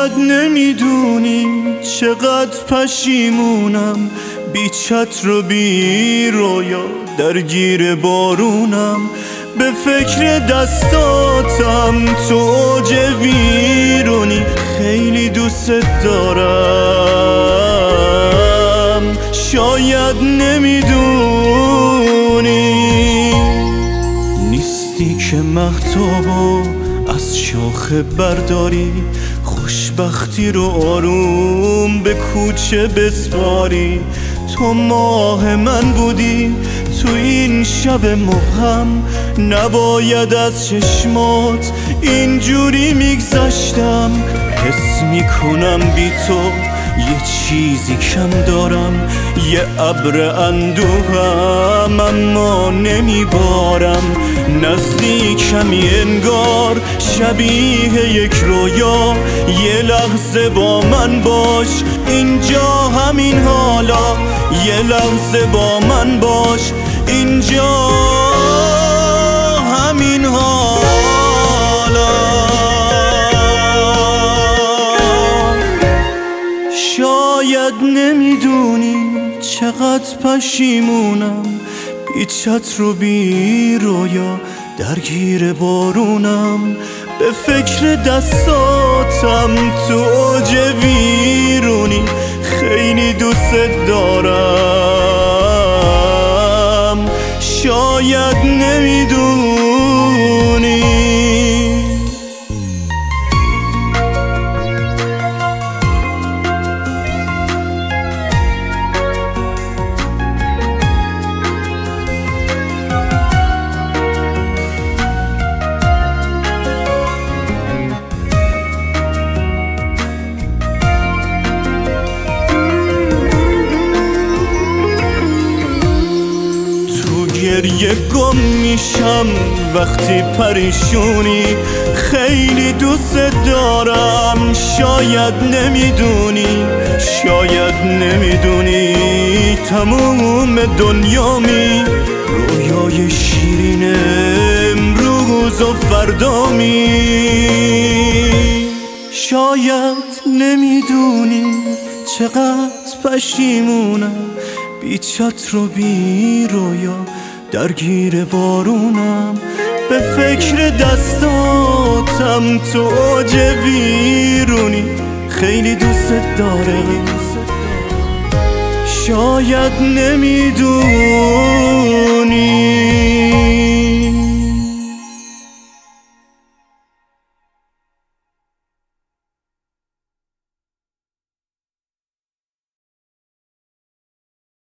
شاید نمیدونی چقدر پشیمونم، بی چتر و بی رویا درگیر بارونم. به فکر دستاتم تو اوج ویرونی، خیلی دوست دارم. شاید نمیدونی نیستی که مهتابو از شاخه برداری، خوشبختی رو آروم به کوچه بسپاری. تو ماه من بودی تو این شب مبهم، نباید از چشمات اینجوری میگذشتم. حس میکنم بی تو یه چیزی کم دارم، یه ابر اندوهم اما نمیبارم. نزدیکمی انگار شبیه یک رویا، یه لحظه با من باش اینجا همین حالا، یه لحظه با من باش اینجا همین حالا. شاید نمیدونی چقدر پشیمونم، بی چتر و بی رویا درگیر بارونم. به فکر دستاتم تو اوج ویرونی، خیلی دوست دارم. شاید نمیدونی گریه گم میشم وقتی پریشونی، خیلی دوست دارم. شاید نمیدونی، شاید نمیدونی تموم دنیامی، رویای شیرین امروز و فردامی. شاید نمیدونی چقدر پشیمونم، بی چتر و بی رویا درگیر بارونم. به فکر دستاتم تو اوج ویرونی، خیلی دوست دارم. شاید نمیدونی